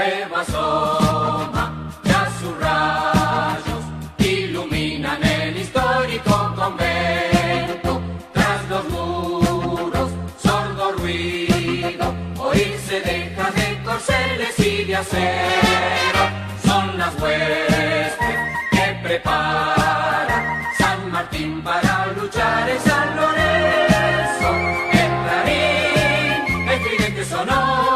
Febo asoma, ya sus rayos iluminan el histórico convento. Tras los muros, sordo ruido, oírse deja de corceles y de acero. Son las huestes que prepara San Martín para luchar en San Lorenzo. El clarín, el tridente sonó.